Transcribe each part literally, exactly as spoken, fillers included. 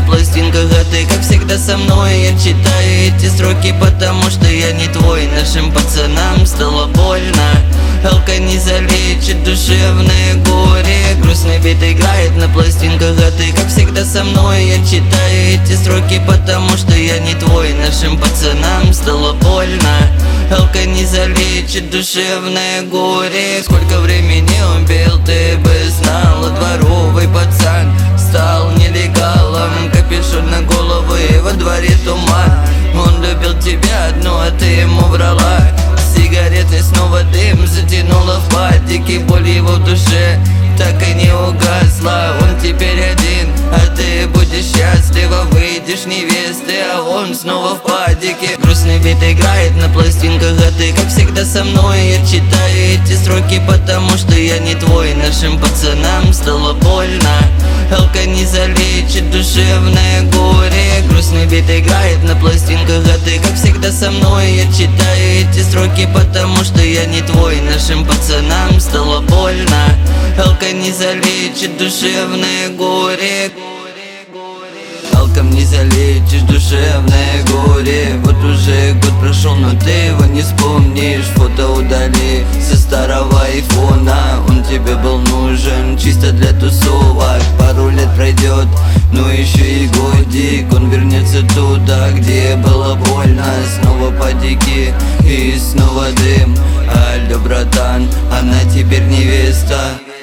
пластинках, а ты как всегда со мной. Я читаю эти строки, потому что я не твой. Нашим пацанам стало больно. Алка не залечит душевное горе. Грустный бит играет на пластинках, а ты как всегда со мной. Я читаю эти строки, потому что я не твой. Нашим пацанам стало больно. Алка не залечит душевное горе. Сколько времени он пил, ты бы знала. Дворовый пацан стал нелегалом. Капюшон на голову и во дворе туман. Он любил тебя одну, а ты ему врала. Сигареты снова дым затянула в патике. Боль его в душе так и не угасла. Он теперь один, а ты будешь счастлива. Выйдешь невесты, а он снова в падике. Грустный бит играет на пластинках, а ты как всегда со мной. Я читаю эти строки, потому что я не твой. Нашим пацанам стало больно. Алка не залечит душевное горе. Грустный бит играет на пластинках, а ты как всегда со мной. Я читаю эти строки, потому что я не твой. Нашим пацанам стало больно. Алка не залечит душевное горе. Алком не залечишь душевное горе. Вот уже год прошел, но ты его не вспомнишь. Фото удали со старого айфона. Он тебе был нужен чисто для тусовок. Пару лет пройдет, ну еще и годик. Он вернется туда, где было больно. Снова падики и снова дым. Алло, братан, она теперь невеста.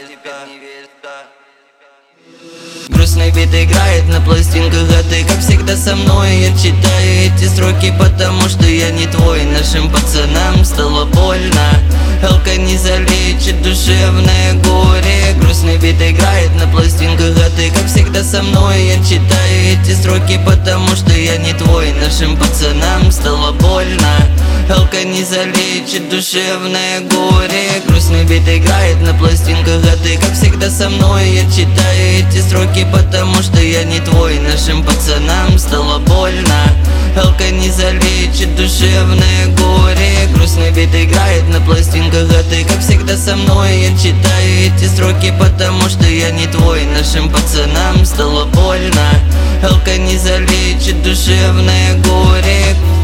Грустный бит играет на пластинках, а ты как всегда со мной. Я читаю эти строки, потому что я не твой. Нашим пацанам стало больно. Алка не залечит душевное горе. Грустный бит играет на пластинках, а ты как всегда со мной. Я читаю эти строки, потому что я не твой. Нашим пацанам стало больно. Алка не залечит душевное горе. Грустный бит играет на пластинках, а ты как всегда со мной. Я читаю эти строки, потому что я не твой. Нашим пацанам стало больно. Алка не залечит душевное горе. Грустный бит играет на пластинках, а ты как всегда со мной. Я читаю эти строки, потому что я не твой. Нашим пацанам стало больно. Алка не залечит душевное горе.